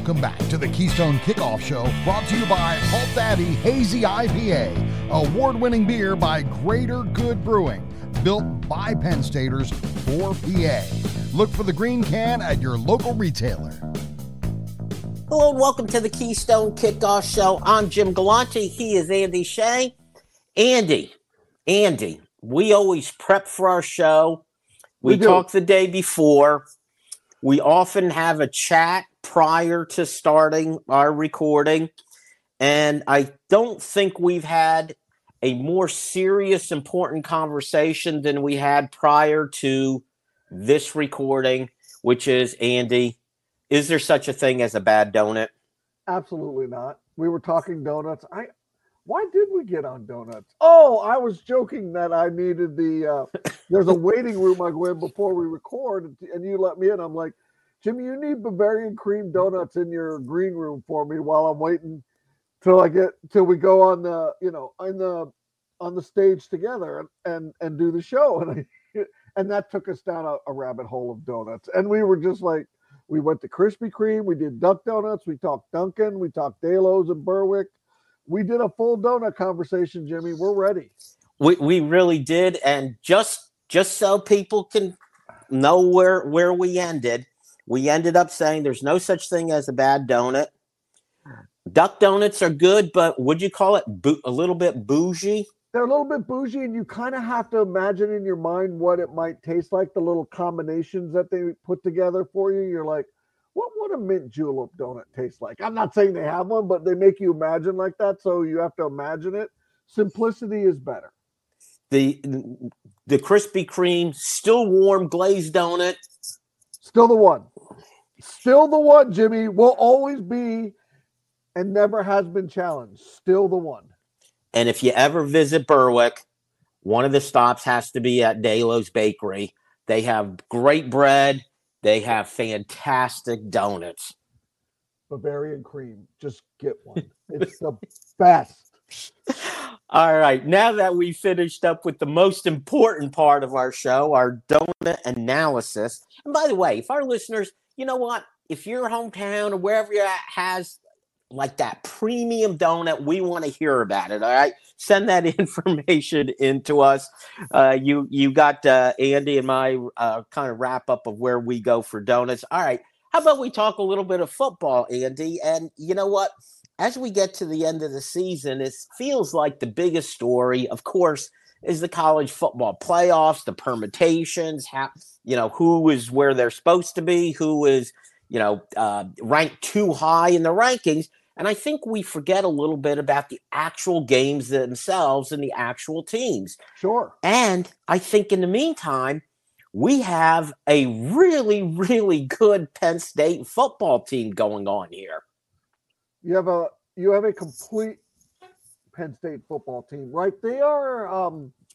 Welcome back to the Keystone Kickoff Show, brought to you by Halt Daddy Hazy IPA, award-winning beer by Greater Good Brewing, built by Penn Staters for PA. Look for the green can at your local retailer. Hello and welcome to the Keystone Kickoff Show. I'm Jim Galante. He is Andy Shea. Andy, we always prep for our show. We talk the day before. We often have a chat prior to starting our recording. And I don't think we've had a more serious, important conversation than we had prior to this recording, which is, Andy, is there such a thing as a bad donut? Absolutely not. We were talking donuts. Why did we get on donuts? Oh, I was joking that I needed there's a waiting room I go in before we record, and you let me in. I'm like, Jimmy, you need Bavarian cream donuts in your green room for me while I'm waiting till we go on the stage together and do the show. And that took us down a rabbit hole of donuts. And we were just like, we went to Krispy Kreme, we did Duck Donuts, we talked Dunkin', we talked Delos and Berwick. We did a full donut conversation, Jimmy. We're ready. We really did, and just so people can know where we ended up saying there's no such thing as a bad donut. Duck Donuts are good, but would you call it a little bit bougie? They're a little bit bougie, and you kind of have to imagine in your mind what it might taste like, the little combinations that they put together for you. You're like, what would a mint julep donut taste like? I'm not saying they have one, but they make you imagine like that, so you have to imagine it. Simplicity is better. The Krispy Kreme still warm glazed donut. Still the one. Still the one, Jimmy. Will always be and never has been challenged. Still the one. And if you ever visit Berwick, one of the stops has to be at Delos Bakery. They have great bread. They have fantastic donuts. Bavarian cream. Just get one. It's the best. All right. Now that we finished up with the most important part of our show, our donut analysis. And by the way, if our listeners, you know what? If your hometown or wherever you're at has like that premium donut, we want to hear about it. All right. Send that information into us. You got Andy and my kind of wrap up of where we go for donuts. All right. How about we talk a little bit of football, Andy? And you know what? As we get to the end of the season, it feels like the biggest story, of course, is the college football playoffs, the permutations, who is where they're supposed to be, who is, ranked too high in the rankings. And I think we forget a little bit about the actual games themselves and the actual teams. Sure. And I think in the meantime, we have a really, really good Penn State football team going on here. You have a complete Penn State football team, right? They are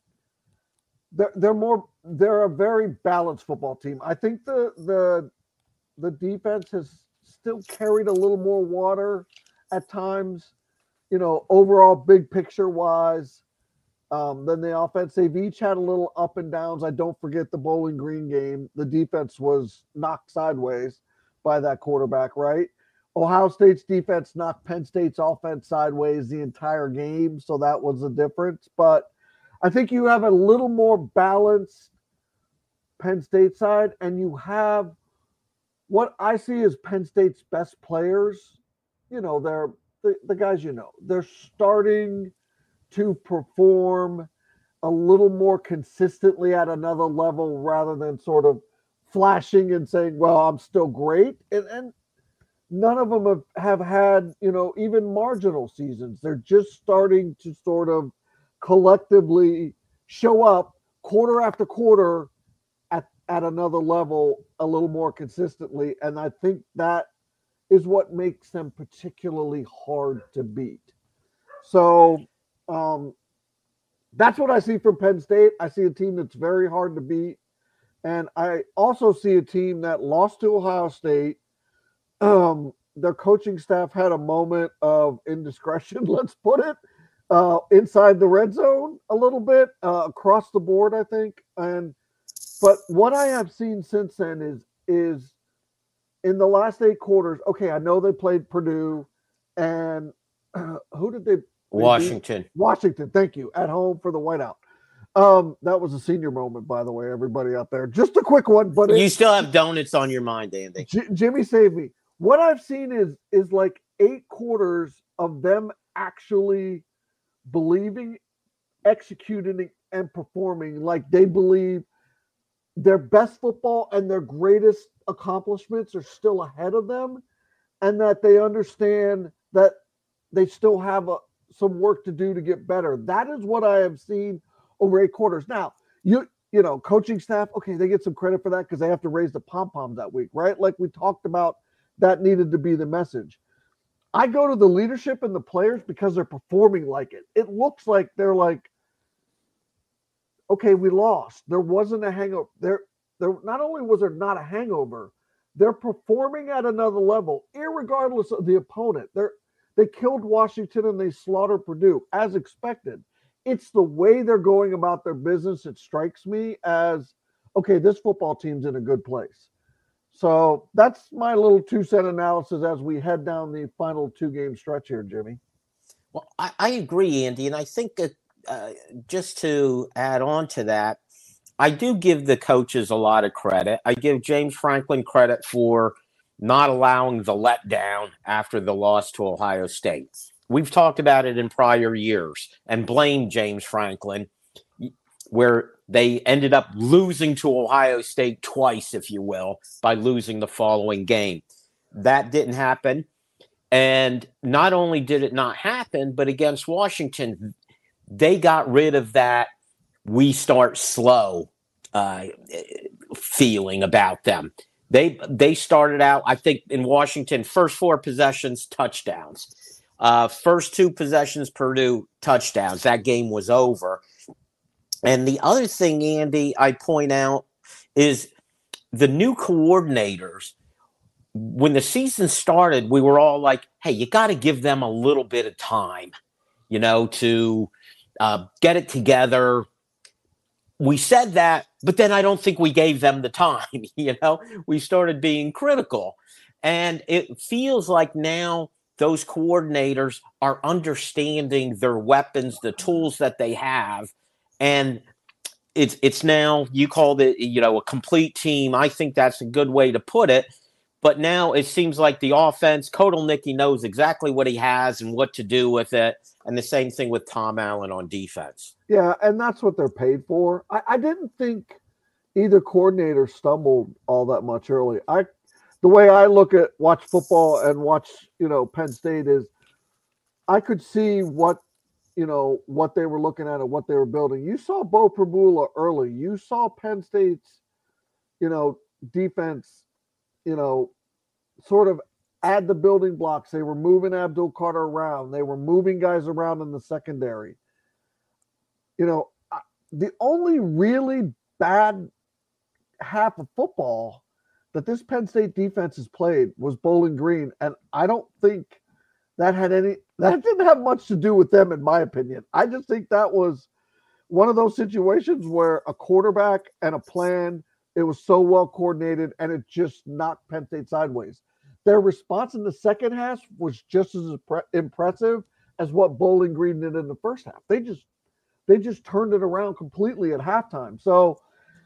they're a very balanced football team. I think the defense has still carried a little more water at times, overall big picture wise, than the offense. They've each had a little up and downs. I don't forget the Bowling Green game. The defense was knocked sideways by that quarterback, right? Ohio State's defense knocked Penn State's offense sideways the entire game, so that was the difference. But I think you have a little more balanced Penn State side, and you have what I see as Penn State's best players. They're the guys, they're starting to perform a little more consistently at another level rather than sort of flashing and saying, well, I'm still great. And none of them have had, even marginal seasons. They're just starting to sort of collectively show up quarter after quarter at another level a little more consistently. And I think that is what makes them particularly hard to beat. So that's what I see from Penn State. I see a team that's very hard to beat. And I also see a team that lost to Ohio State. Their coaching staff had a moment of indiscretion, let's put it, inside the red zone a little bit, across the board, I think. But what I have seen since then is in the last 8 quarters, okay, I know they played Purdue and who did they Washington. beat? Washington, thank you, at home for the whiteout. That was a senior moment, by the way, everybody out there. Just a quick one, but you still have donuts on your mind, Andy. Jimmy saved me. What I've seen is like 8 quarters of them actually believing, executing, and performing like they believe their best football and their greatest accomplishments are still ahead of them, and that they understand that they still have some work to do to get better. That is what I have seen over 8 quarters. Now, you know, coaching staff, okay, they get some credit for that because they have to raise the pom-poms that week, right? Like we talked about, that needed to be the message. I go to the leadership and the players because they're performing like it. It looks like they're like, okay, we lost. There wasn't a hangover. There not only was there not a hangover, they're performing at another level, irregardless of the opponent. They killed Washington and they slaughtered Purdue, as expected. It's the way they're going about their business. It strikes me as, okay, this football team's in a good place. So that's my little 2-cent analysis as we head down the final 2-game stretch here, Jimmy. Well, I agree, Andy, and I think that just to add on to that, I do give the coaches a lot of credit. I give James Franklin credit for not allowing the letdown after the loss to Ohio State. We've talked about it in prior years and blamed James Franklin, where they ended up losing to Ohio State twice, if you will, by losing the following game. That didn't happen. And not only did it not happen, but against Washington, they got rid of that we start slow feeling about them. They started out, I think, in Washington, first 4 possessions, touchdowns. First 2 possessions, Purdue, touchdowns. That game was over. And the other thing, Andy, I point out is the new coordinators. When the season started, we were all like, hey, you got to give them a little bit of time, you know, to get it together. We said that, but then I don't think we gave them the time, you know. We started being critical. And it feels like now those coordinators are understanding their weapons, the tools that they have. And it's now, you called it, you know, a complete team. I think that's a good way to put it. But now it seems like the offense, Kotelnicki knows exactly what he has and what to do with it. And the same thing with Tom Allen on defense. Yeah, and that's what they're paid for. I didn't think either coordinator stumbled all that much early. The way I watch football and watch, you know, Penn State is I could see what they were looking at and what they were building. You saw Bo Prabula early. You saw Penn State's, you know, defense, you know, sort of add the building blocks. They were moving Abdul Carter around. They were moving guys around in the secondary. You know, the only really bad half of football that this Penn State defense has played was Bowling Green. And I don't think that didn't have much to do with them, in my opinion. I just think that was one of those situations where a quarterback and a plan, it was so well coordinated and it just knocked Penn State sideways. Their response in the second half was just as impressive as what Bowling Green did in the first half. They just turned it around completely at halftime. So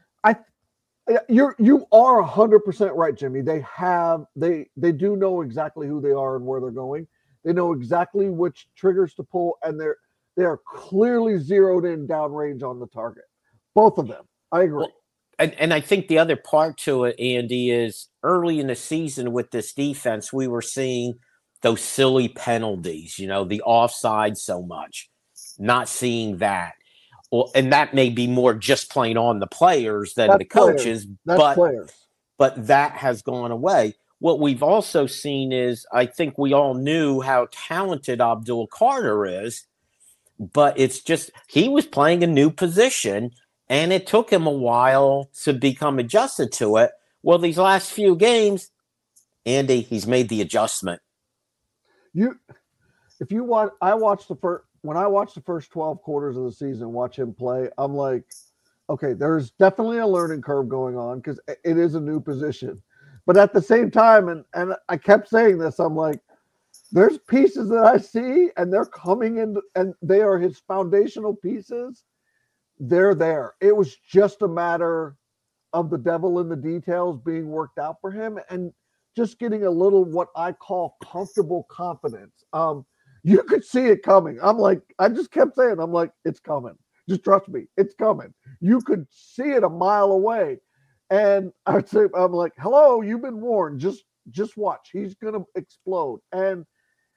you are 100% right, Jimmy. They do know exactly who they are and where they're going. They know exactly which triggers to pull, and they are clearly zeroed in downrange on the target. Both of them. I agree. Well, and I think the other part to it, Andy, is early in the season with this defense, we were seeing those silly penalties, you know, the offside so much, not seeing that. Well, and that may be more just plain on the players than the coaches, but that has gone away. What we've also seen is, I think we all knew how talented Abdul Carter is, but it's just he was playing a new position, and it took him a while to become adjusted to it. Well, these last few games, Andy, he's made the adjustment. When I watched the first 12 quarters of the season, watch him play, I'm like, okay, there's definitely a learning curve going on because it is a new position. But at the same time, and I kept saying this, I'm like, there's pieces that I see, and they're coming in, and they are his foundational pieces. They're there. It was just a matter of the devil in the details being worked out for him, and just getting a little what I call comfortable confidence. You could see it coming. I just kept saying, I'm like, it's coming. Just trust me, it's coming. You could see it a mile away. And I'd say, I'm like, hello, you've been warned. Just watch. He's gonna explode. And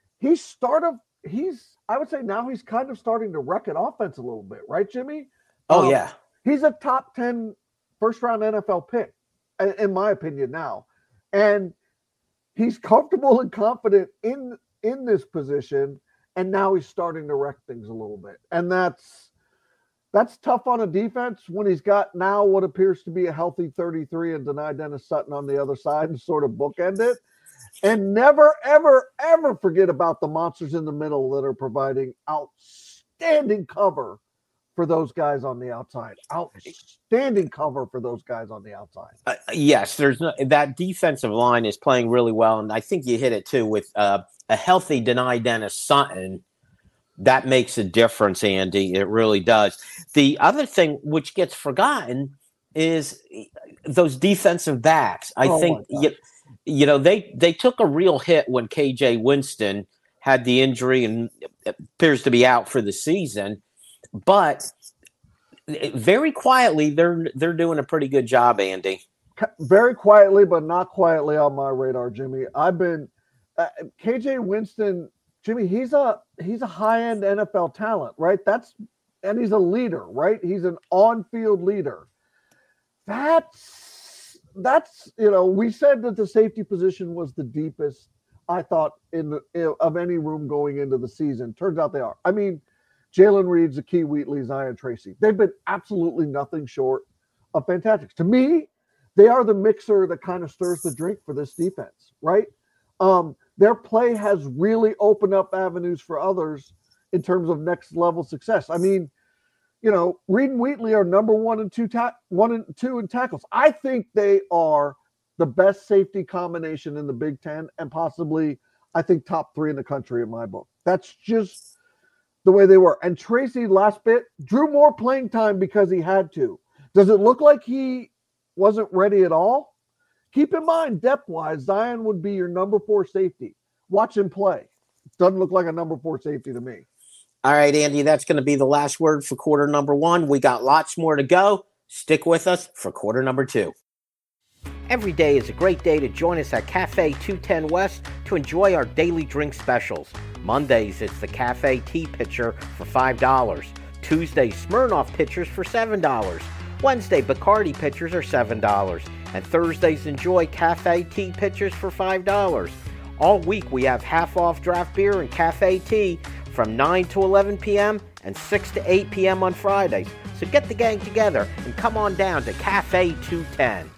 I would say now he's kind of starting to wreck an offense a little bit, right, Jimmy? Oh, yeah. He's a top 10 first round NFL pick, in my opinion now. And he's comfortable and confident in this position, and now he's starting to wreck things a little bit. And that's tough on a defense when he's got now what appears to be a healthy 33 and Dani Dennis Sutton on the other side and sort of bookend it. And never, ever, ever forget about the monsters in the middle that are providing outstanding cover for those guys on the outside. Outstanding cover for those guys on the outside. Yes, that defensive line is playing really well, and I think you hit it too with a healthy Dani Dennis Sutton. That makes a difference, Andy. It really does. The other thing which gets forgotten is those defensive backs. I think they took a real hit when KJ Winston had the injury and appears to be out for the season. But very quietly, they're doing a pretty good job, Andy. Very quietly, but not quietly on my radar, Jimmy. I've been KJ Winston. Jimmy, he's a high-end NFL talent, right? And he's a leader, right? He's an on-field leader. That's we said that the safety position was the deepest, I thought, of any room going into the season. Turns out they are. I mean, Jalen Reed, Zakee Wheatley, Zion Tracy. They've been absolutely nothing short of fantastic. To me, they are the mixer that kind of stirs the drink for this defense, right? Their play has really opened up avenues for others in terms of next level success. I mean, Reed and Wheatley are number 1 and 2 in tackles. I think they are the best safety combination in the Big Ten, and possibly, I think, top 3 in the country in my book. That's just the way they were. And Tracy, last bit, drew more playing time because he had to. Does it look like he wasn't ready at all? Keep in mind, depth-wise, Zion would be your number 4 safety. Watch him play. Doesn't look like a number 4 safety to me. All right, Andy, that's going to be the last word for quarter number 1. We got lots more to go. Stick with us for quarter number 2. Every day is a great day to join us at Cafe 210 West to enjoy our daily drink specials. Mondays, it's the Cafe Tea Pitcher for $5. Tuesday, Smirnoff Pitchers for $7. Wednesday, Bacardi Pitchers are $7. And Thursdays, enjoy Cafe Tea Pitchers for $5. All week, we have half-off draft beer and cafe tea from 9 to 11 p.m. and 6 to 8 p.m. on Fridays. So get the gang together and come on down to Cafe 210.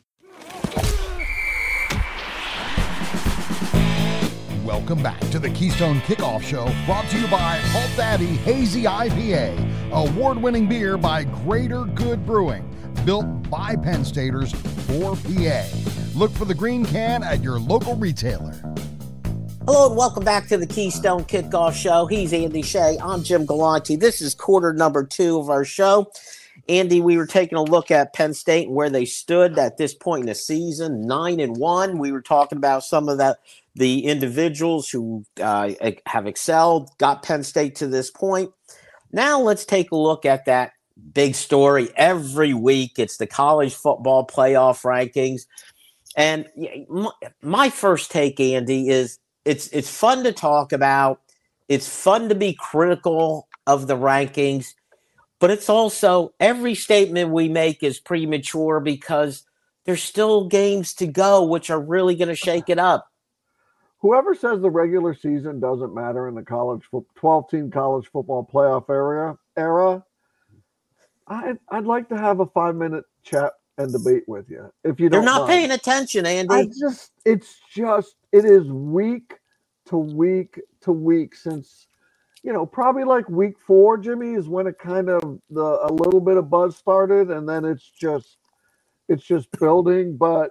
Welcome back to the Keystone Kickoff Show, brought to you by Halt Daddy Hazy IPA, award-winning beer by Greater Good Brewing, built by Penn Staters for PA. Look for the green can at your local retailer. Hello and welcome back to the Keystone Kickoff Show. He's Andy Shea. I'm Jim Galante. This is quarter number 2 of our show. Andy, we were taking a look at Penn State and where they stood at this point in the season, 9-1. We were talking about some of the individuals who have excelled, got Penn State to this point. Now let's take a look at that big story. Every week, it's the college football playoff rankings. And my first take, Andy, is it's fun to talk about. It's fun to be critical of the rankings. But it's also, every statement we make is premature because there's still games to go, which are really going to shake it up. Whoever says the regular season doesn't matter in the 12-team college football playoff era, I'd like to have a 5-minute chat and debate with you. If you don't, they're not mind. paying attention, Andy. It is week to week to week since, probably like week 4, Jimmy, is when it kind of a little bit of buzz started, and then it's just building. But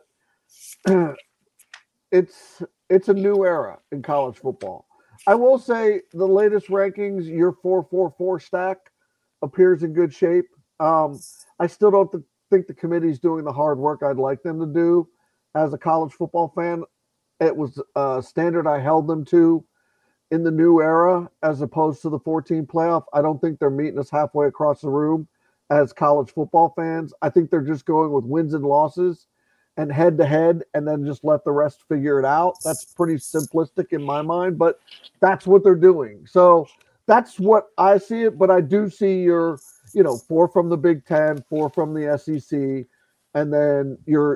it's a new era in college football. I will say the latest rankings, your 4-4-4 stack appears in good shape. I still don't think the committee's doing the hard work I'd like them to do. As a college football fan, it was a standard I held them to in the new era as opposed to the 14 playoff. I don't think they're meeting us halfway across the room as college football fans. I think they're just going with wins and losses and head-to-head and then just let the rest figure it out. That's pretty simplistic in my mind, but that's what they're doing. So that's what I see it, but I do see your – 4 from the Big Ten, 4 from the SEC, and then your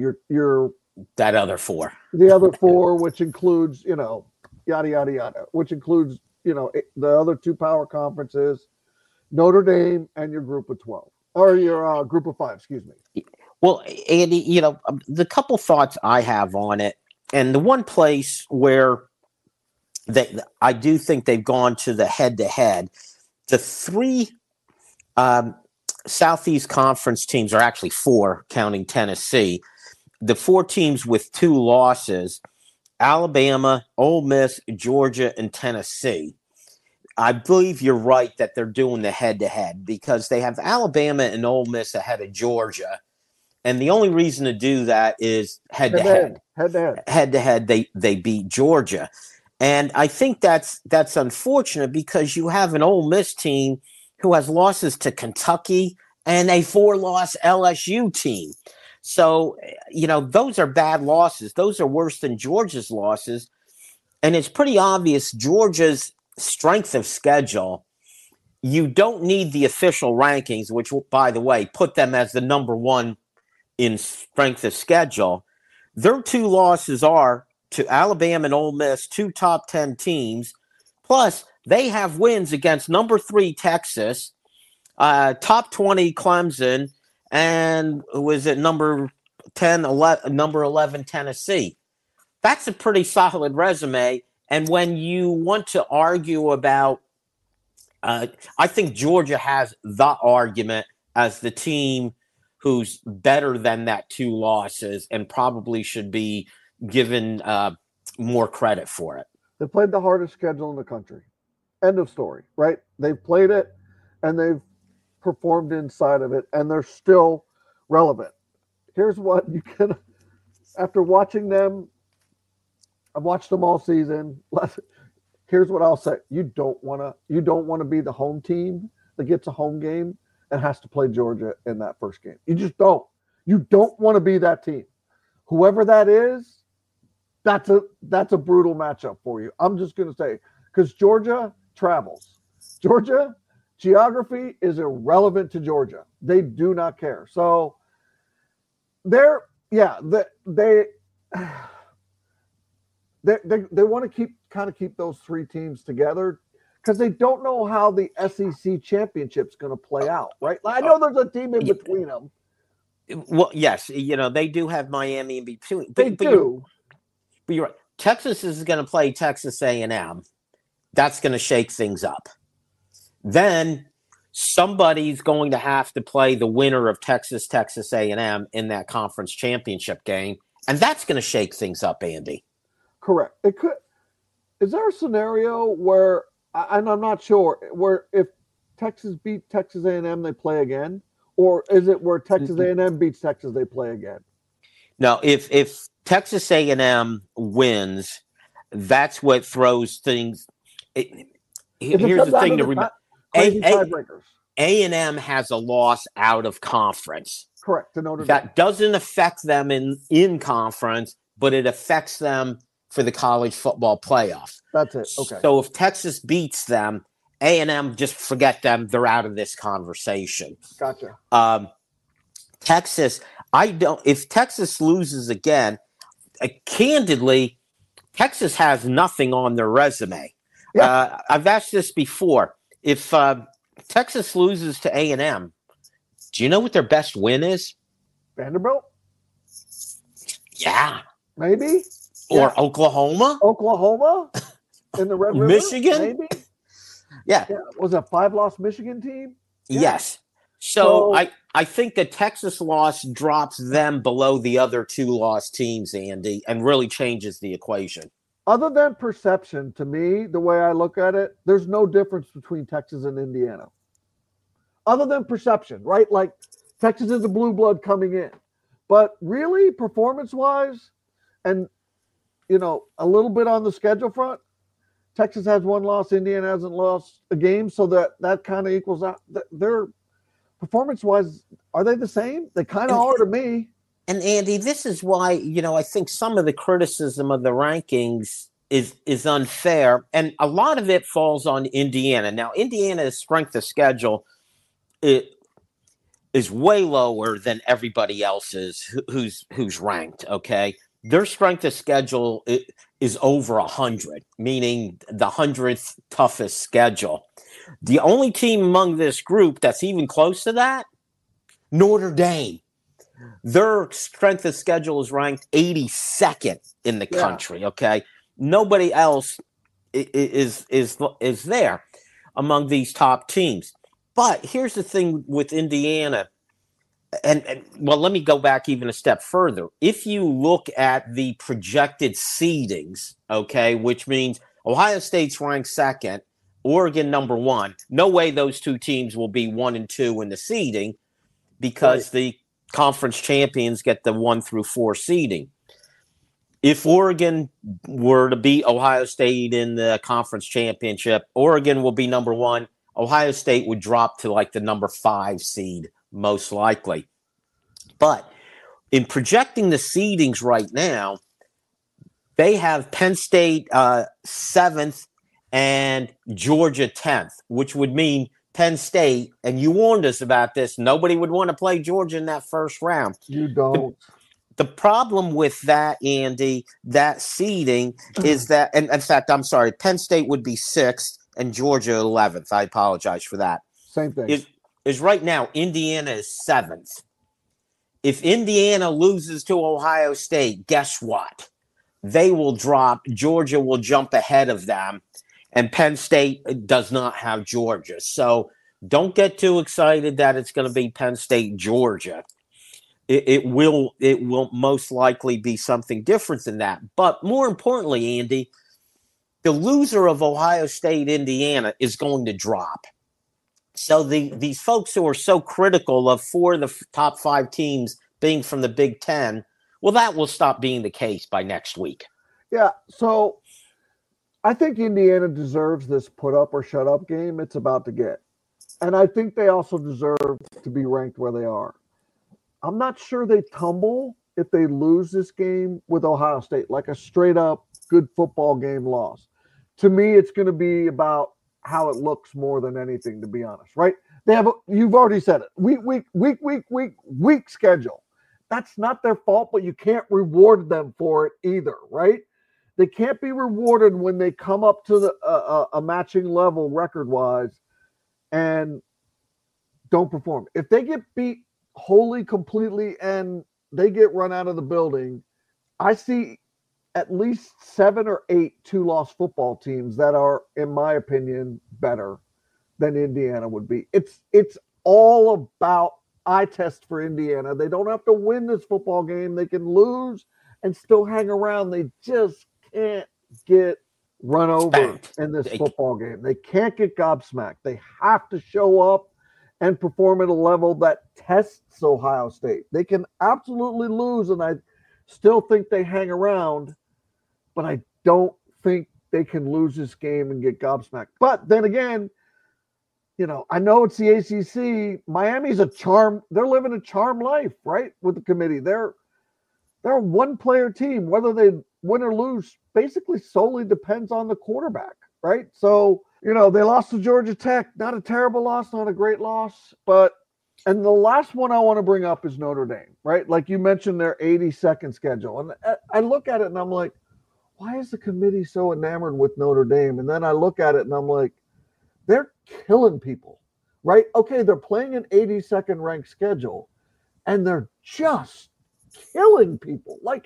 that other 4, the other 4, which includes yada yada yada, which includes the other 2 power conferences, Notre Dame, and your group of 12 or your group of 5. Excuse me. Well, Andy, the couple thoughts I have on it, and the one place where I do think they've gone to the head-to-head, the 3. Southeast Conference teams are actually 4, counting Tennessee. The 4 teams with 2 losses, Alabama, Ole Miss, Georgia, and Tennessee. I believe you're right that they're doing the head-to-head because they have Alabama and Ole Miss ahead of Georgia. And the only reason to do that is head-to-head. Head-to-head, they beat Georgia. And I think that's unfortunate because you have an Ole Miss team who has losses to Kentucky and a 4-loss LSU team. So, those are bad losses. Those are worse than Georgia's losses. And it's pretty obvious Georgia's strength of schedule, you don't need the official rankings, which, by the way, put them as the number 1 in strength of schedule. Their 2 losses are to Alabama and Ole Miss, 2 top 10 teams. Plus, they have wins against number 3 Texas, top 20 Clemson, and was it number 11 Tennessee. That's a pretty solid resume. And when you want to argue about, I think Georgia has the argument as the team who's better than that 2 losses and probably should be given more credit for it. They played the hardest schedule in the country. End of story, right? They've played it and they've performed inside of it and they're still relevant. Here's what you can, after watching them, I've watched them all season. Here's what I'll say. You don't want to be the home team that gets a home game and has to play Georgia in that first game. You just don't. You don't want to be that team. Whoever that is, that's a brutal matchup for you. I'm just going to say, because Georgia travels. Georgia, geography is irrelevant to Georgia. They do not care. So they want to keep those 3 teams together because they don't know how the SEC championship's going to play out, right? I know there's a team in between them. Well, yes, they do have Miami in between. But you're right. Texas is going to play Texas A&M. That's going to shake things up. Then somebody's going to have to play the winner of Texas A&M in that conference championship game, and that's going to shake things up, Andy. Correct. It could. Is there a scenario where, and I'm not sure, where if Texas beat Texas A&M, they play again, or is it where Texas A&M beats Texas, they play again? No, if Texas A&M wins, that's what throws things. Here's the thing to remember: A&M has a loss out of conference. Correct. To Notre Dame. That doesn't affect them in conference, but it affects them for the college football playoff. That's it. Okay. So if Texas beats them, A&M, just forget them. They're out of this conversation. Gotcha. Texas, if Texas loses again, candidly, Texas has nothing on their resume. Yeah. I've asked this before. If Texas loses to A&M, do you know what their best win is? Vanderbilt? Yeah. Maybe? Or yeah. Oklahoma? Oklahoma? In the Red River? Michigan? Maybe? Yeah. Was it a 5-loss Michigan team? Yeah. Yes. So I think the Texas loss drops them below the other two lost teams, Andy, and really changes the equation. Other than perception, to me, the way I look at it, there's no difference between Texas and Indiana. Other than perception, right? Like Texas is the blue blood coming in. But really, performance-wise, and, a little bit on the schedule front, Texas has one loss, Indiana hasn't lost a game, so that kind of equals out. They're performance-wise, are they the same? They kind of are to me. And Andy, this is why, I think some of the criticism of the rankings is unfair. And a lot of it falls on Indiana. Now, Indiana's strength of schedule is way lower than everybody else's who's ranked, okay? Their strength of schedule is over 100, meaning the 100th toughest schedule. The only team among this group that's even close to that, Notre Dame. Their strength of schedule is ranked 82nd in the country, okay? Nobody else is there among these top teams. But here's the thing with Indiana. And let me go back even a step further. If you look at the projected seedings, okay, which means Ohio State's ranked second, Oregon number one, no way those two teams will be 1 and 2 in the seeding because the conference champions get the 1 through 4 seeding. If Oregon were to beat Ohio State in the conference championship, Oregon will be number 1. Ohio State would drop to like the number 5 seed, most likely. But in projecting the seedings right now, they have Penn State 7th and Georgia 10th, which would mean Penn State, and you warned us about this, nobody would want to play Georgia in that first round. You don't. The problem with that, Andy, that seeding is that, and in fact, I'm sorry, Penn State would be 6th and Georgia 11th. I apologize for that. Same thing. Is right now, Indiana is 7th. If Indiana loses to Ohio State, guess what? They will drop. Georgia will jump ahead of them. And Penn State does not have Georgia. So don't get too excited that it's going to be Penn State, Georgia. It will most likely be something different than that. But more importantly, Andy, the loser of Ohio State, Indiana is going to drop. So these folks who are so critical of 4 of the top 5 teams being from the Big Ten, well, that will stop being the case by next week. Yeah, so I think Indiana deserves this put up or shut up game it's about to get. And I think they also deserve to be ranked where they are. I'm not sure they tumble if they lose this game with Ohio State, like a straight up good football game loss. To me, it's going to be about how it looks more than anything, to be honest, right? You've already said it. Week schedule. That's not their fault, but you can't reward them for it either, right? They can't be rewarded when they come up to a matching level record-wise and don't perform. If they get beat wholly, completely, and they get run out of the building, I see at least 7 or 8 2-loss football teams that are, in my opinion, better than Indiana would be. It's all about eye test for Indiana. They don't have to win this football game. They can lose and still hang around. They just can't get run over in this football game. They can't get gobsmacked. They have to show up and perform at a level that tests Ohio State. They can absolutely lose, and I still think they hang around, but I don't think they can lose this game and get gobsmacked. But then again, I know it's the ACC. Miami's a charm. They're living a charm life, right, with the committee. They're a one-player team. Whether they win or lose basically solely depends on the quarterback, right? So, they lost to Georgia Tech. Not a terrible loss, not a great loss. And the last one I want to bring up is Notre Dame, right? Like you mentioned their 82nd schedule. And I look at it and I'm like, why is the committee so enamored with Notre Dame? And then I look at it and I'm like, they're killing people, right? Okay, they're playing an 82nd ranked schedule and they're just killing people. Like,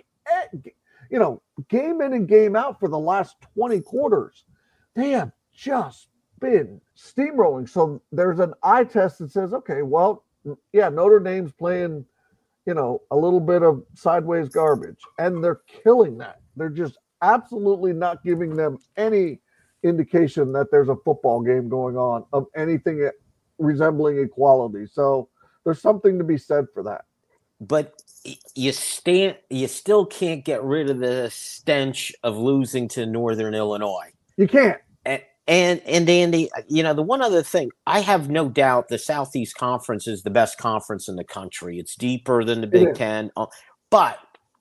game in and game out for the last 20 quarters. They have just been steamrolling. So there's an eye test that says, okay, well, Notre Dame's playing, a little bit of sideways garbage, and they're killing that. They're just absolutely not giving them any indication that there's a football game going on of anything resembling equality. So there's something to be said for that. But you still can't get rid of the stench of losing to Northern Illinois. You can't. And Andy, the one other thing, I have no doubt the Southeast Conference is the best conference in the country. It's deeper than the Big Ten. But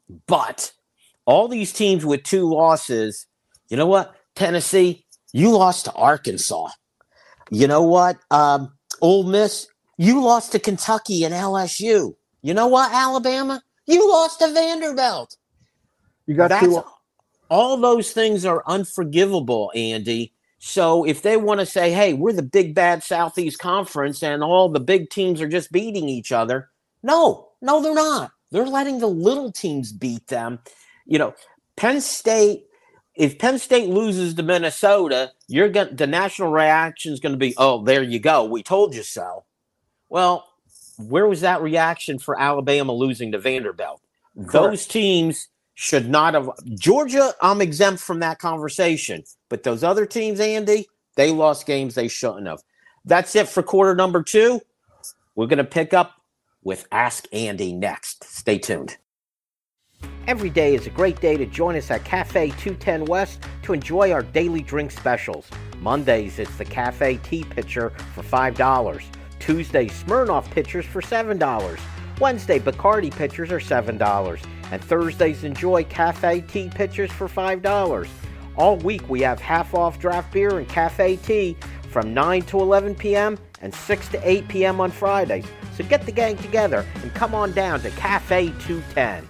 all these teams with 2 losses, you know what? Tennessee, you lost to Arkansas. You know what? Ole Miss, you lost to Kentucky and LSU. You know what, Alabama? You lost to Vanderbilt. You got 2. All those things are unforgivable, Andy. So if they want to say, hey, we're the big bad Southeast Conference and all the big teams are just beating each other. No, they're not. They're letting the little teams beat them. Penn State, if Penn State loses to Minnesota, the national reaction is going to be, oh, there you go. We told you so. Well, where was that reaction for Alabama losing to Vanderbilt? Correct. Those teams should not have. Georgia, I'm exempt from that conversation. But those other teams, Andy, they lost games they shouldn't have. That's it for quarter number 2. We're going to pick up with Ask Andy next. Stay tuned. Every day is a great day to join us at Cafe 210 West to enjoy our daily drink specials. Mondays, it's the Cafe Tea Pitcher for $5. Tuesday, Smirnoff Pitchers for $7. Wednesday, Bacardi Pitchers are $7. And Thursdays, enjoy Cafe Tea Pitchers for $5. All week, we have half-off draft beer and cafe tea from 9 to 11 p.m. and 6 to 8 p.m. on Fridays. So get the gang together and come on down to Cafe 210.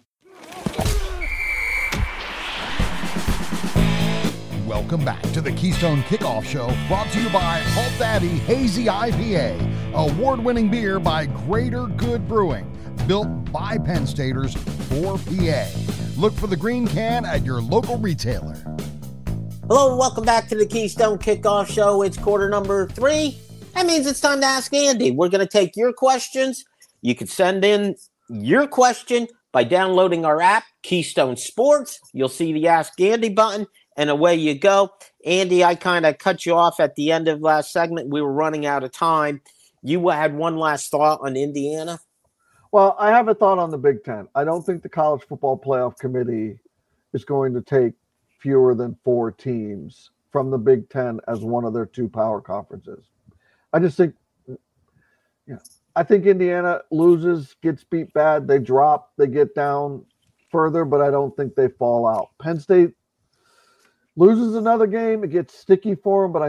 Welcome back to the Keystone Kickoff Show, brought to you by Halt Daddy Hazy IPA, award-winning beer by Greater Good Brewing, built by Penn Staters for PA. Look for the green can at your local retailer. Hello and welcome back to the Keystone Kickoff Show. It's quarter number 3. That means it's time to Ask Andy. We're going to take your questions. You can send in your question by downloading our app, Keystone Sports. You'll see the Ask Andy button, and away you go. Andy, I kind of cut you off at the end of last segment. We were running out of time. You had one last thought on Indiana? Well, I have a thought on the Big Ten. I don't think the College Football Playoff Committee is going to take fewer than 4 teams from the Big Ten as one of their 2 power conferences. I just think, I think Indiana loses, gets beat bad, they drop, they get down further, but I don't think they fall out. Penn State loses another game, it gets sticky for them, but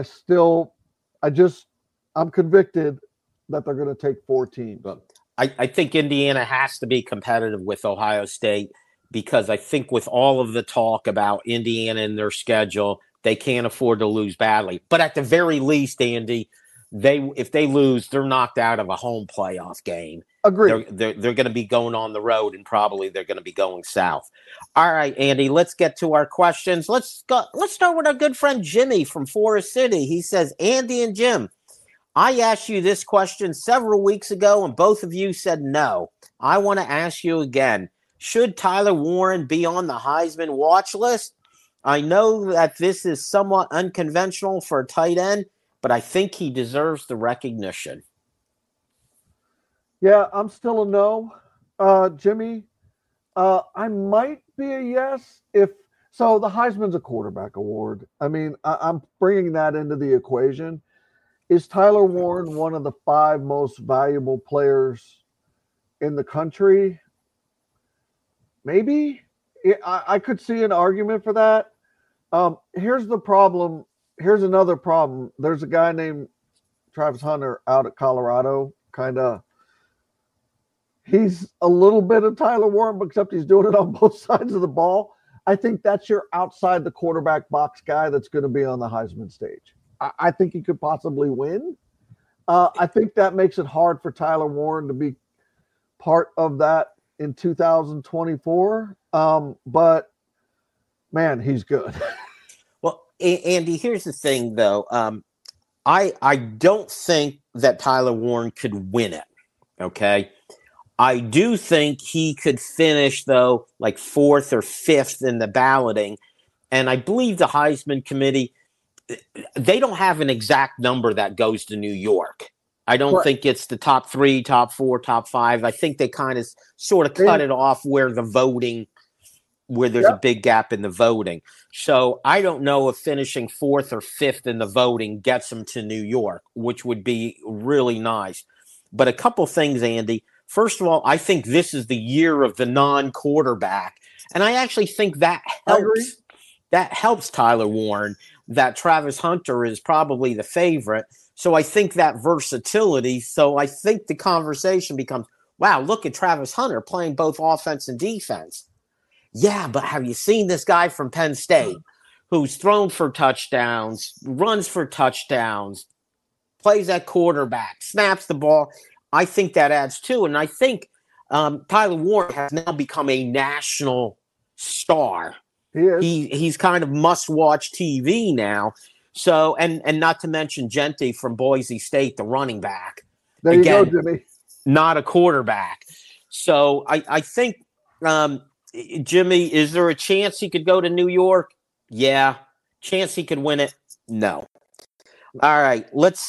I'm convicted that they're going to take 4 teams. I think Indiana has to be competitive with Ohio State because I think with all of the talk about Indiana and their schedule, they can't afford to lose badly. But at the very least, Andy, if they lose, they're knocked out of a home playoff game. Agreed. They're going to be going on the road, and probably they're going to be going south. All right, Andy, let's get to our questions. Let's start with our good friend Jimmy from Forest City. He says, Andy and Jim, I asked you this question several weeks ago, and both of you said no. I want to ask you again. Should Tyler Warren be on the Heisman watch list? I know that this is somewhat unconventional for a tight end, but I think he deserves the recognition. Yeah, I'm still a no, Jimmy. I might be a yes so the Heisman's a quarterback award. I mean, I'm bringing that into the equation. Is Tyler Warren one of the 5 most valuable players in the country? Maybe. I could see an argument for that. Here's the problem. Here's another problem. There's a guy named Travis Hunter out at Colorado. He's a little bit of Tyler Warren, except he's doing it on both sides of the ball. I think that's your outside the quarterback box guy that's going to be on the Heisman stage. I think he could possibly win. I think that makes it hard for Tyler Warren to be part of that in 2024. But, man, he's good. Well, Andy, here's the thing, though. I don't think that Tyler Warren could win it. Okay. I do think he could finish, though, like 4th or 5th in the balloting. And I believe the Heisman Committee, they don't have an exact number that goes to New York. I don't think it's the top 3, top 4, top 5. I think they kind of sort of cut it off where there's a big gap in the voting. So I don't know if finishing 4th or 5th in the voting gets them to New York, which would be really nice. But a couple things, Andy. First of all, I think this is the year of the non-quarterback. And I actually think that helps Tyler Warren, that Travis Hunter is probably the favorite. So I think that versatility. So I think the conversation becomes, wow, look at Travis Hunter playing both offense and defense. Yeah, but have you seen this guy from Penn State who's thrown for touchdowns, runs for touchdowns, plays at quarterback, snaps the ball? I think that adds too. And I think Tyler Warren has now become a national star. He is. He's kind of must-watch TV now. So, and not to mention Genty from Boise State, the running back. There you go, Jimmy. Not a quarterback. So I think, Jimmy, is there a chance he could go to New York? Yeah. Chance he could win it? No. All right. Let's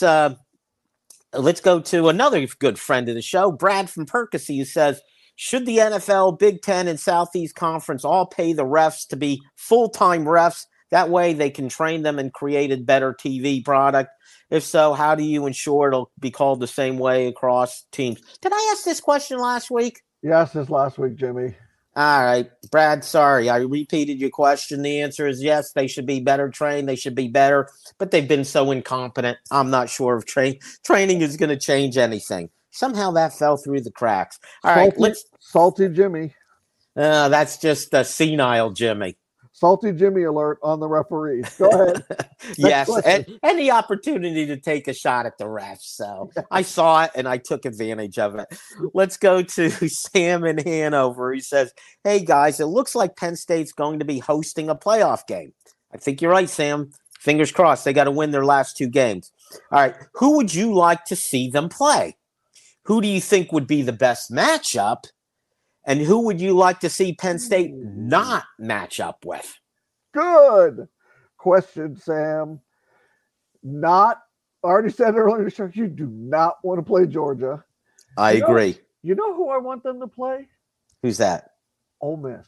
go to another good friend of the show, Brad from Percy, who says, should the NFL, Big Ten, and Southeast Conference all pay the refs to be full-time refs? That way they can train them and create a better TV product. If so, how do you ensure it'll be called the same way across teams? Did I ask this question last week? Yes, this last week, Jimmy. All right, Brad, sorry. I repeated your question. The answer is yes, they should be better trained. They should be better, but they've been so incompetent. I'm not sure if training is going to change anything. Somehow that fell through the cracks. All right, Salty Jimmy. That's just a senile Jimmy. Salty Jimmy alert on the referees. Go ahead. Yes, and the opportunity to take a shot at the refs. So I saw it and I took advantage of it. Let's go to Sam in Hanover. He says, hey, guys, it looks like Penn State's going to be hosting a playoff game. I think you're right, Sam. Fingers crossed. They got to win their last 2 games. All right, who would you like to see them play? Who do you think would be the best matchup? And who would you like to see Penn State not match up with? Good question, Sam. I already said earlier in the show, you do not want to play Georgia. I agree. You know who I want them to play? Who's that? Ole Miss.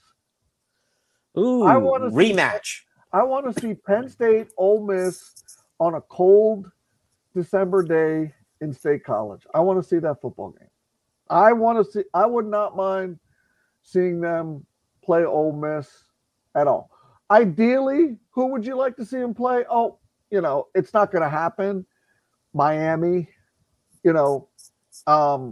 Ooh, rematch. I want to see Penn State, Ole Miss on a cold December day in State College. I want to see that football game. I would not mind seeing them play Ole Miss at all. Ideally, who would you like to see them play? Oh, it's not going to happen. Miami, I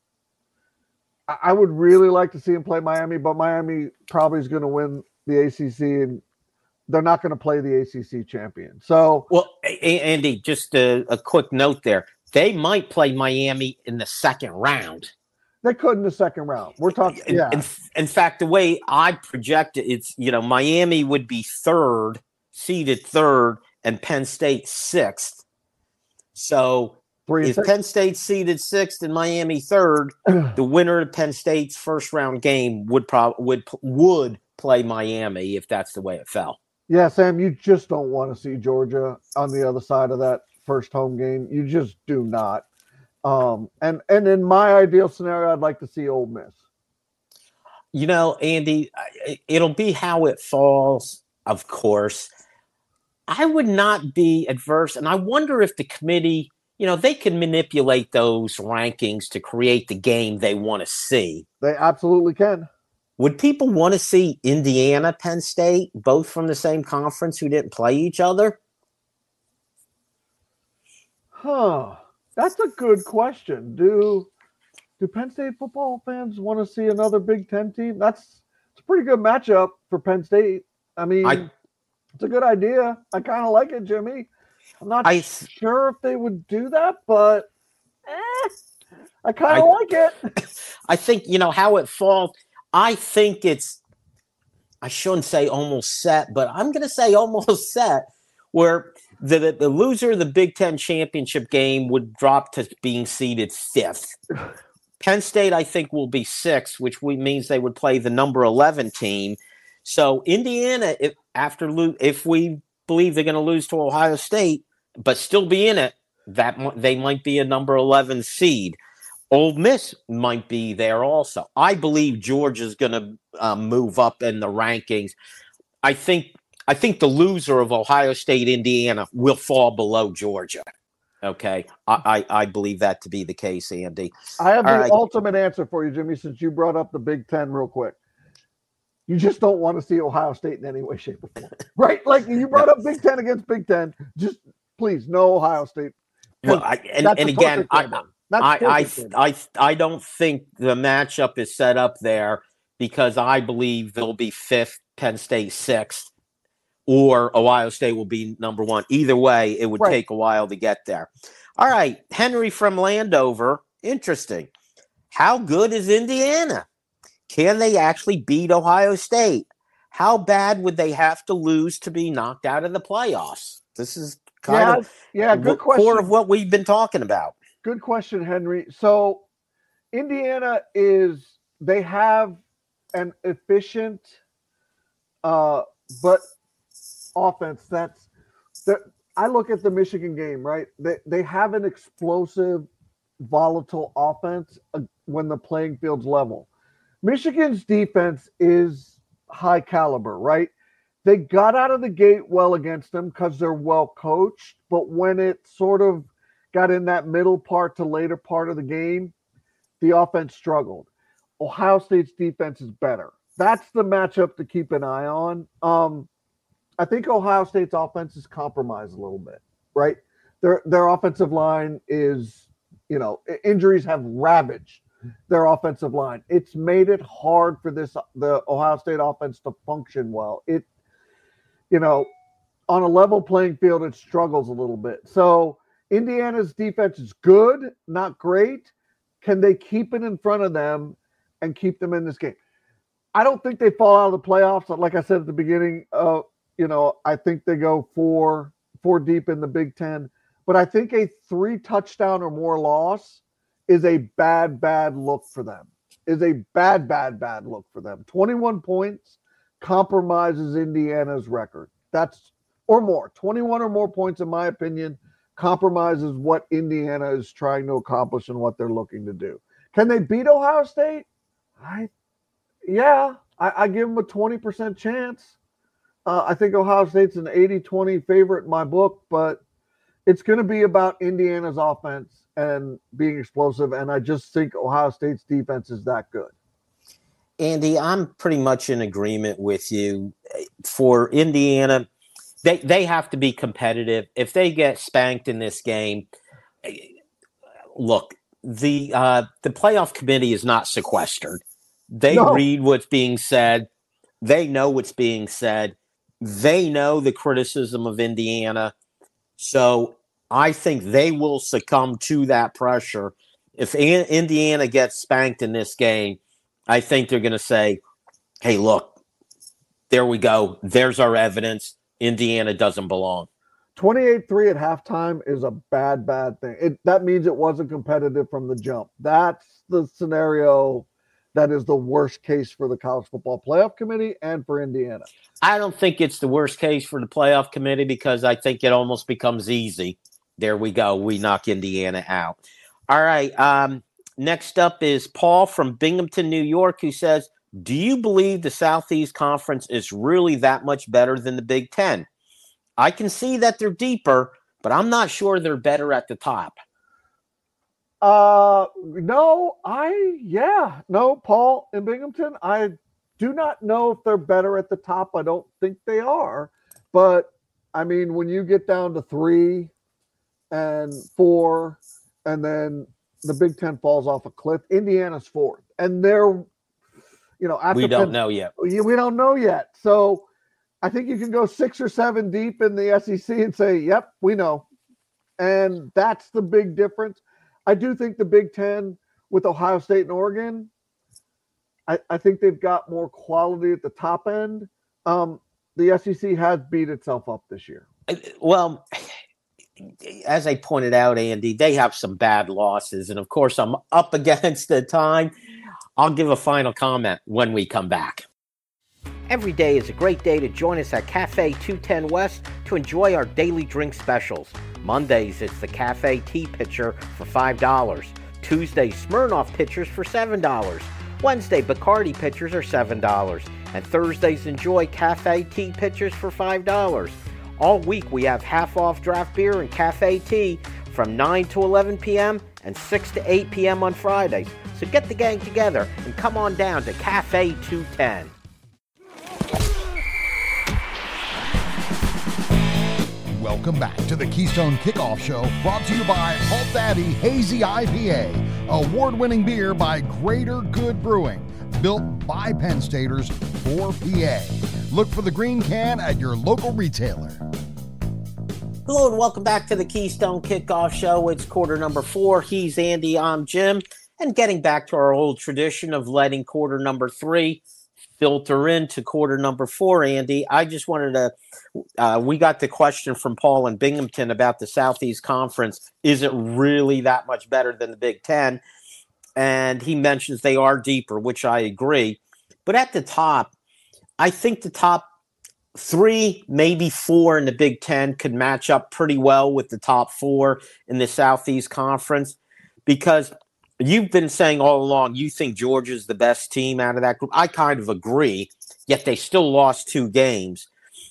would really like to see them play Miami, but Miami probably is going to win the ACC, and they're not going to play the ACC champion. So, well, Andy, just a quick note there. They might play Miami in the second round. They could in the second round. We're talking, yeah. In fact, the way I project it, it's, Miami would be seeded third, and Penn State 6th. So if Penn State seeded 6th and Miami 3rd, the winner of Penn State's first round game would play Miami if that's the way it fell. Yeah, Sam, you just don't want to see Georgia on the other side of that first home game. You just do not. And in my ideal scenario, I'd like to see Ole Miss. Andy, it'll be how it falls, of course. I would not be adverse, and I wonder if the committee, they can manipulate those rankings to create the game they want to see. They absolutely can. Would people want to see Indiana, Penn State, both from the same conference who didn't play each other? That's a good question. Do Penn State football fans want to see another Big Ten team? It's a pretty good matchup for Penn State. I mean, it's a good idea. I kind of like it, Jimmy. I'm not sure if they would do that, but I kind of like it. I think, how it falls. I think I shouldn't say almost set, but I'm going to say almost set, where the loser of the Big Ten championship game would drop to being seeded 5th. Penn State, I think, will be 6, which means they would play the number 11 team. So Indiana, if we believe they're going to lose to Ohio State, but still be in it, they might be a number 11 seed. Ole Miss might be there also. I believe Georgia's going to move up in the rankings. I think the loser of Ohio State, Indiana will fall below Georgia. Okay, I believe that to be the case, Andy. I have the ultimate answer for you, Jimmy, since you brought up the Big Ten real quick. You just don't want to see Ohio State in any way, shape, or form. Right? Like you brought up Big Ten against Big Ten. Just please, no Ohio State. Well, again, I don't think the matchup is set up there because I believe they'll be 5th, Penn State 6th. Or Ohio State will be number 1. Either way, it would take a while to get there. All right, Henry from Landover. Interesting. How good is Indiana? Can they actually beat Ohio State? How bad would they have to lose to be knocked out of the playoffs? This is kind of good question. Core of what we've been talking about. Good question, Henry. So Indiana they have an efficient but offense I look at the Michigan game, right? They have an explosive, volatile offense when the playing field's level. Michigan's defense is high caliber, right? They got out of the gate well against them because they're well coached, but when it sort of got in that middle part to later part of the game, the offense struggled. Ohio State's defense is better. That's the matchup to keep an eye on. I think Ohio State's offense is compromised a little bit, right? Their offensive line is, injuries have ravaged their offensive line. It's made it hard for the Ohio State offense to function well. On a level playing field, it struggles a little bit. So Indiana's defense is good, not great. Can they keep it in front of them and keep them in this game? I don't think they fall out of the playoffs. Like I said at the beginning, I think they go four deep in the Big Ten. But I think a 3 touchdown or more loss is a bad look for them. Is a bad look for them. 21 points compromises Indiana's record. Or more. 21 or more points, in my opinion, compromises what Indiana is trying to accomplish and what they're looking to do. Can they beat Ohio State? I give them a 20% chance. I think Ohio State's an 80-20 favorite in my book, but it's going to be about Indiana's offense and being explosive, and I just think Ohio State's defense is that good. Andy, I'm pretty much in agreement with you. For Indiana, they have to be competitive. If they get spanked in this game, look, the playoff committee is not sequestered. They read what's being said. They know what's being said. They know the criticism of Indiana. So I think they will succumb to that pressure. If Indiana gets spanked in this game, I think they're going to say, hey, look, there we go. There's our evidence. Indiana doesn't belong. 28-3 at halftime is a bad thing. That means it wasn't competitive from the jump. That's the scenario that is the worst case for the College Football Playoff Committee and for Indiana. I don't think it's the worst case for the Playoff Committee because I think it almost becomes easy. There we go. We knock Indiana out. All right. Next up is Paul from Binghamton, New York, who says, do you believe the Southeast Conference is really that much better than the Big Ten? I can see that they're deeper, but I'm not sure they're better at the top. No, Paul in Binghamton, I do not know if they're better at the top. I don't think they are, but I mean, when you get down to 3 and 4, and then the Big Ten falls off a cliff, Indiana's 4th, and they're, we don't know yet. We don't know yet. So I think you can go 6 or 7 deep in the SEC and say, yep, we know. And that's the big difference. I do think the Big Ten with Ohio State and Oregon, I think they've got more quality at the top end. The SEC has beat itself up this year. Well, as I pointed out, Andy, they have some bad losses. And of course, I'm up against the time. I'll give a final comment when we come back. Every day is a great day to join us at Cafe 210 West to enjoy our daily drink specials. Mondays, it's the Cafe Tea Pitcher for $5. Tuesday, Smirnoff Pitchers for $7. Wednesday, Bacardi Pitchers are $7. And Thursdays, enjoy Cafe Tea Pitchers for $5. All week, we have half-off draft beer and cafe tea from 9 to 11 p.m. and 6 to 8 p.m. on Fridays. So get the gang together and come on down to Cafe 210. Welcome back to the Keystone Kickoff Show, brought to you by Halt Daddy Hazy IPA, award-winning beer by Greater Good Brewing, built by Penn Staters for PA. Look for the green can at your local retailer. Hello and welcome back to the Keystone Kickoff Show. It's quarter number 4. He's Andy, I'm Jim. And getting back to our old tradition of letting quarter number 3 filter into quarter number 4, Andy, I just wanted to, we got the question from Paul in Binghamton about the Southeast Conference. Is it really that much better than the Big Ten? And he mentions they are deeper, which I agree. But at the top, I think the top 3, maybe 4 in the Big Ten could match up pretty well with the top 4 in the Southeast Conference, because you've been saying all along you think Georgia's the best team out of that group. I kind of agree, yet they still lost 2 games.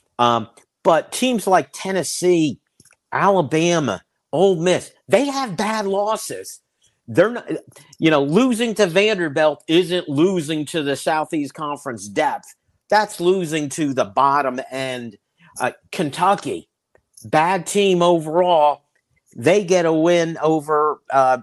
But teams like Tennessee, Alabama, Ole Miss, they have bad losses. They're not, losing to Vanderbilt isn't losing to the Southeast Conference depth. That's losing to the bottom end. Kentucky, bad team overall. They get a win over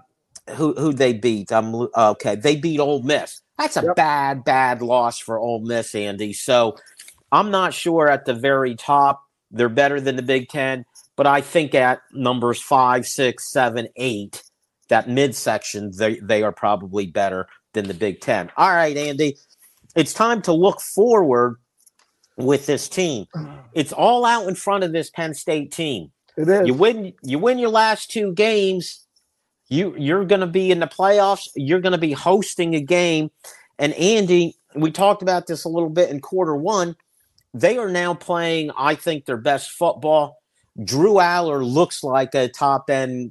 who they beat. They beat Ole Miss. That's a bad loss for Ole Miss, Andy. So I'm not sure at the very top they're better than the Big Ten, but I think at numbers 5, 6, 7, 8, that midsection, they are probably better than the Big Ten. All right, Andy, it's time to look forward with this team. It's all out in front of this Penn State team. It is. You win your last 2 games, you're going to be in the playoffs. You're going to be hosting a game. And Andy, we talked about this a little bit in quarter 1. They are now playing, I think, their best football. Drew Aller looks like a top-end,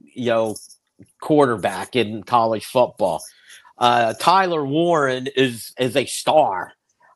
quarterback in college football. Tyler Warren is a star.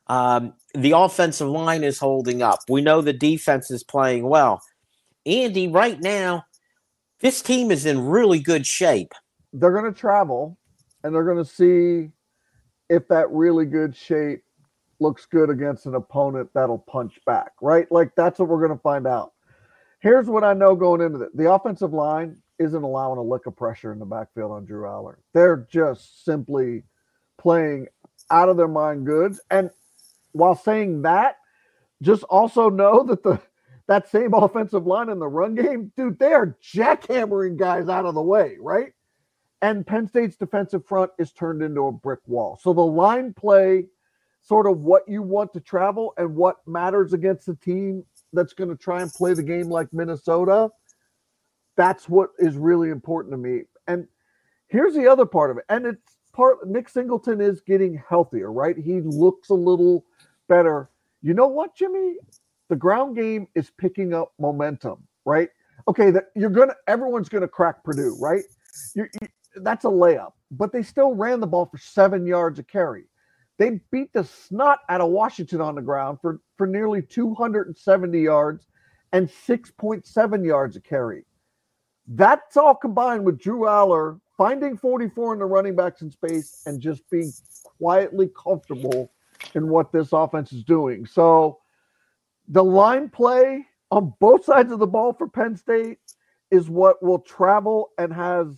The offensive line is holding up. We know the defense is playing well. Andy, right now, this team is in really good shape. They're going to travel, and they're going to see if that really good shape looks good against an opponent that'll punch back, right? Like, that's what we're going to find out. Here's what I know going into it. The offensive line isn't allowing a lick of pressure in the backfield on Drew Aller. They're just simply playing out of their mind goods. And while saying that, just also know that that same offensive line in the run game, dude, they are jackhammering guys out of the way, right? And Penn State's defensive front is turned into a brick wall. So the line play, sort of what you want to travel and what matters against the team that's going to try and play the game like Minnesota, that's what is really important to me. And here's the other part of it. And it's Nick Singleton is getting healthier, right? He looks a little better. You know what, Jimmy? The ground game is picking up momentum, right? Okay, everyone's going to crack Purdue, right? That's a layup. But they still ran the ball for 7 yards a carry. They beat the snot out of Washington on the ground for nearly 270 yards and 6.7 yards a carry. That's all combined with Drew Aller finding 44 in the running backs in space and just being quietly comfortable in what this offense is doing. So the line play on both sides of the ball for Penn State is what will travel and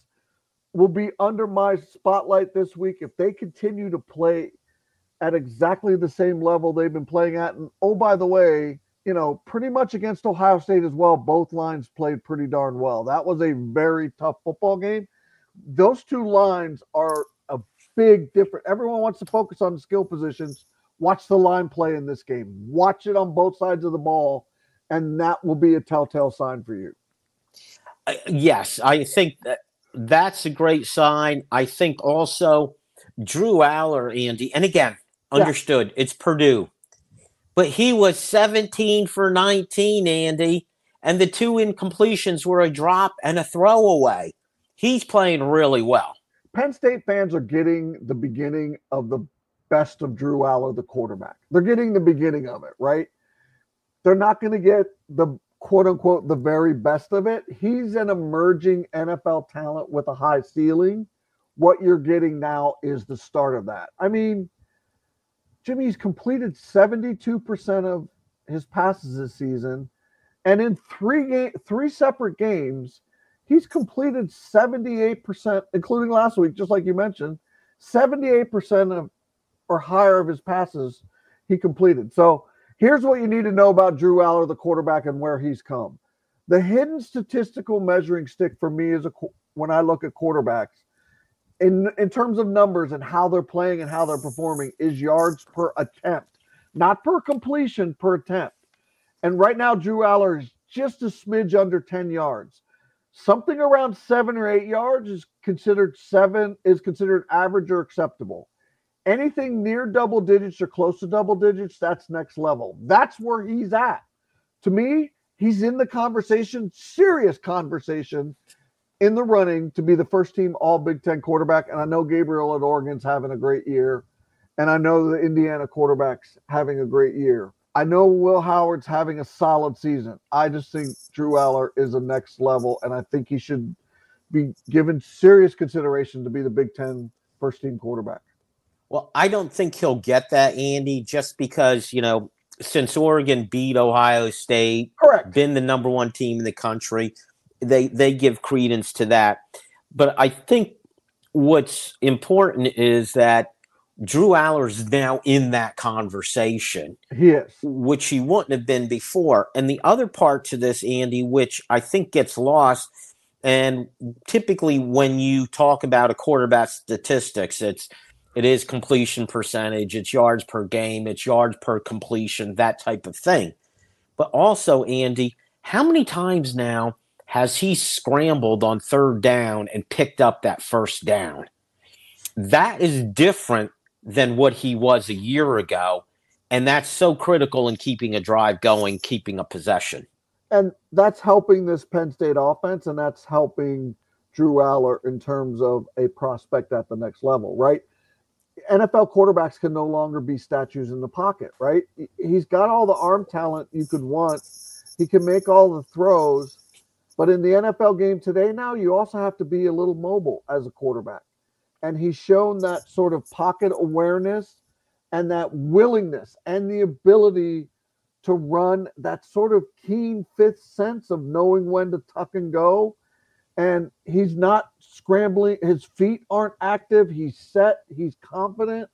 will be under my spotlight this week. If they continue to play at exactly the same level they've been playing at. And oh, by the way, pretty much against Ohio State as well, both lines played pretty darn well. That was a very tough football game. Those 2 lines are a big difference. Everyone wants to focus on the skill positions. Watch the line play in this game. Watch it on both sides of the ball, and that will be a telltale sign for you. Yes, I think that's a great sign. I think also Drew Aller, Andy, and again, Yeah. understood, it's Purdue. But he was 17 for 19, Andy, and the two incompletions were a drop and a throwaway. He's playing really well. Penn State fans are getting the beginning of the best of Drew Aller, the quarterback. They're getting the beginning of it, right? They're not going to get the quote unquote the very best of it. He's an emerging NFL talent with a high ceiling. What you're getting now is the start of that. I mean, Jimmy's completed 72% of his passes this season, and in three separate games, he's completed 78%, including last week, just like you mentioned, 78% of or higher of his passes he completed. So here's what you need to know about Drew Aller, the quarterback, and where he's come. The hidden statistical measuring stick for me is when I look at quarterbacks, in terms of numbers and how they're playing and how they're performing, is yards per attempt, not per completion, per attempt. And right now, Drew Aller is just a smidge under 10 yards. Something around 7 or 8 yards is considered average or acceptable. Anything near double digits or close to double digits, that's next level. That's where he's at. To me, he's in the conversation, serious conversation, in the running to be the first team all Big Ten quarterback. And I know Gabriel at Oregon's having a great year. And I know the Indiana quarterback's having a great year. I know Will Howard's having a solid season. I just think Drew Aller is a next level, and I think he should be given serious consideration to be the Big Ten first team quarterback. Well, I don't think he'll get that, Andy, just because, since Oregon beat Ohio State, correct, been the number one team in the country, they give credence to that. But I think what's important is that Drew Aller's now in that conversation. He is. Which he wouldn't have been before. And the other part to this, Andy, which I think gets lost, and typically when you talk about a quarterback statistics, it is completion percentage, it's yards per game, it's yards per completion, that type of thing. But also, Andy, how many times now has he scrambled on third down and picked up that first down? That is different than what he was a year ago. And that's so critical in keeping a drive going, keeping a possession. And that's helping this Penn State offense, and that's helping Drew Aller in terms of a prospect at the next level, right? NFL quarterbacks can no longer be statues in the pocket, right? He's got all the arm talent you could want. He can make all the throws. But in the NFL game today now, you also have to be a little mobile as a quarterback. And he's shown that sort of pocket awareness and that willingness and the ability to run, that sort of keen fifth sense of knowing when to tuck and go. And he's not scrambling. His feet aren't active. He's set. He's confident.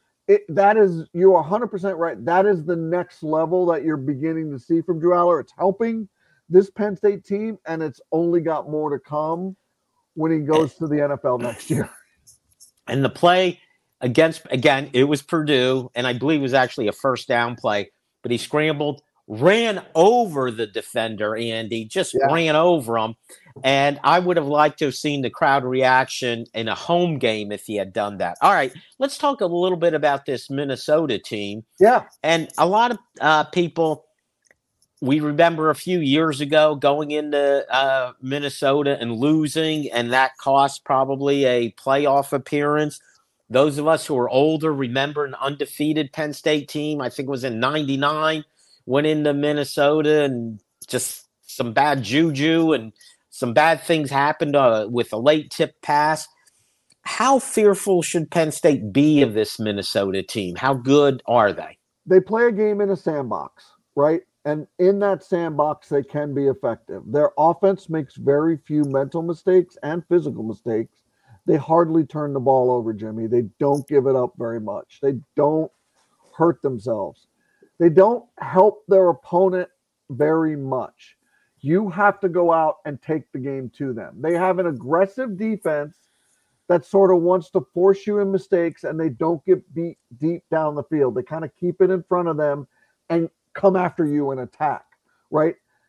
You are 100% right. That is the next level that you're beginning to see from Drew Aller. It's helping this Penn State team, and it's only got more to come when he goes to the NFL next year. And the play again, it was Purdue, and I believe it was actually a first down play, but he scrambled, ran over the defender, Andy, just ran over him. And I would have liked to have seen the crowd reaction in a home game if he had done that. All right, let's talk a little bit about this Minnesota team. Yeah. And a lot of people, we remember a few years ago going into Minnesota and losing, and that cost probably a playoff appearance. Those of us who are older remember an undefeated Penn State team, I think it was in 99, went into Minnesota and just some bad juju and some bad things happened with a late tip pass. How fearful should Penn State be of this Minnesota team? How good are they? They play a game in a sandbox, right? And in that sandbox, they can be effective. Their offense makes very few mental mistakes and physical mistakes. They hardly turn the ball over, Jimmy. They don't give it up very much. They don't hurt themselves. They don't help their opponent very much. You have to go out and take the game to them. They have an aggressive defense that sort of wants to force you in mistakes, and they don't get beat deep down the field. They kind of keep it in front of them and come after you and attack, right?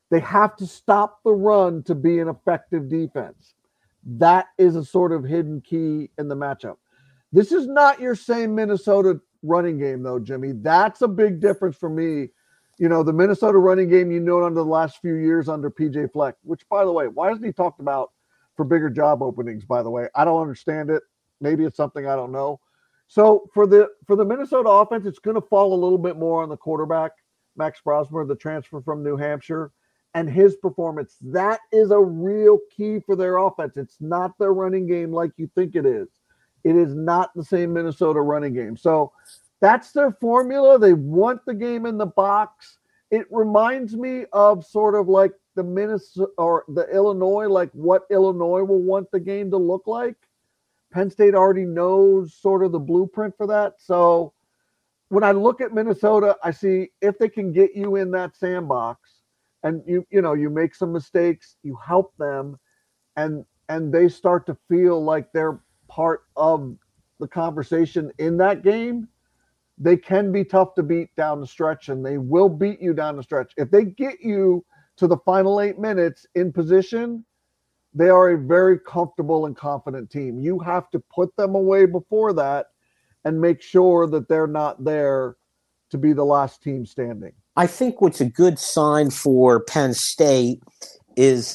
They have to stop the run to be an effective defense. That is a sort of hidden key in the matchup. This is not your same Minnesota running game, though, Jimmy. That's a big difference for me. You know, the Minnesota running game, under the last few years under PJ Fleck, which, by the way, why isn't he talked about for bigger job openings, by the way? I don't understand it. Maybe it's something I don't know. So for the Minnesota offense, it's going to fall a little bit more on the quarterback, Max Brosmer, the transfer from New Hampshire, and his performance. That is a real key for their offense. It's not their running game like you think it is. It is not the same Minnesota running game. So that's their formula. They want the game in the box. It reminds me of sort of like the Minnesota or the Illinois, like what Illinois will want the game to look like. Penn State already knows sort of the blueprint for that. So when I look at Minnesota, I see if they can get you in that sandbox and you make some mistakes, you help them, and they start to feel like they're part of the conversation in that game, they can be tough to beat down the stretch, and they will beat you down the stretch. If they get you to the final 8 minutes in position, they are a very comfortable and confident team. You have to put them away before that and make sure that they're not there to be the last team standing. I think what's a good sign for Penn State is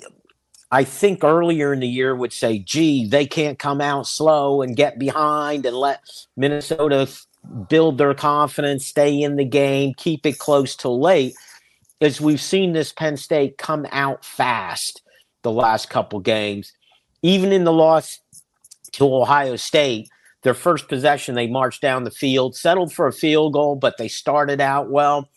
I think earlier in the year would say, gee, they can't come out slow and get behind and let Minnesota build their confidence, stay in the game, keep it close till late. As we've seen this Penn State come out fast the last couple games. Even in the loss to Ohio State, their first possession, they marched down the field, settled for a field goal, but they started out well.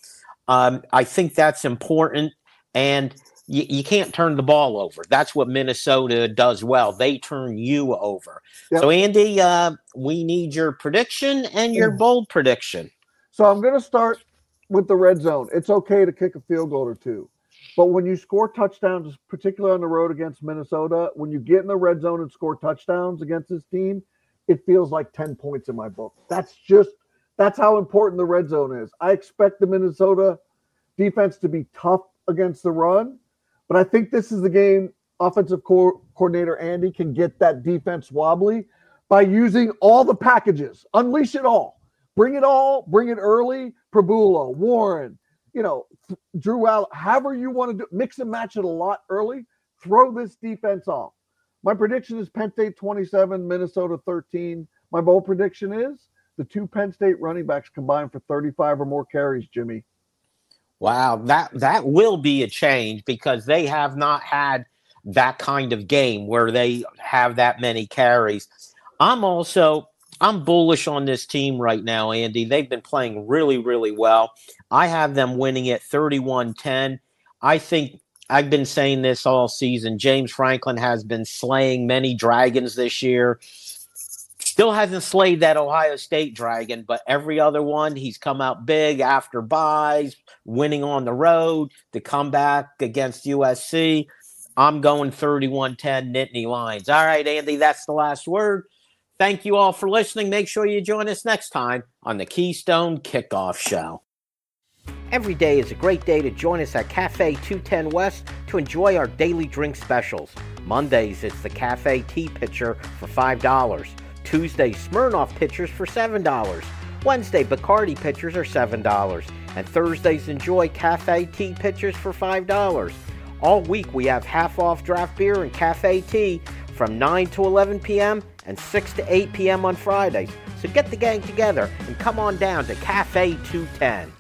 I think that's important, and you can't turn the ball over. That's what Minnesota does well. They turn you over. Yep. So, Andy, we need your prediction and your bold prediction. So I'm going to start with the red zone. It's okay to kick a field goal or two. But when you score touchdowns, particularly on the road against Minnesota, when you get in the red zone and score touchdowns against this team, it feels like 10 points in my book. That's how important the red zone is. I expect the Minnesota defense to be tough against the run, but I think this is the game offensive coordinator Andy can get that defense wobbly by using all the packages. Unleash it all. Bring it all. Bring it early. Prabula, Warren, Drew Allen, however you want to do, mix and match it a lot early. Throw this defense off. My prediction is Penn State 27, Minnesota 13. My bold prediction is the two Penn State running backs combined for 35 or more carries, Jimmy. Wow, that will be a change because they have not had that kind of game where they have that many carries. I'm bullish on this team right now, Andy. They've been playing really, really well. I have them winning at 31-10. I think I've been saying this all season. James Franklin has been slaying many dragons this year. Still hasn't slayed that Ohio State dragon, but every other one, he's come out big after byes, winning on the road, the comeback against USC. I'm going 31-10 Nittany Lions. All right, Andy, that's the last word. Thank you all for listening. Make sure you join us next time on the Keystone Kickoff Show. Every day is a great day to join us at Cafe 210 West to enjoy our daily drink specials. Mondays, it's the Cafe Tea Pitcher for $5. Tuesday, Smirnoff Pitchers for $7. Wednesday, Bacardi Pitchers are $7. And Thursdays, enjoy Cafe Tea Pitchers for $5. All week, we have half-off draft beer and cafe tea from 9 to 11 p.m. and 6 to 8 p.m. on Fridays. So get the gang together and come on down to Cafe 210.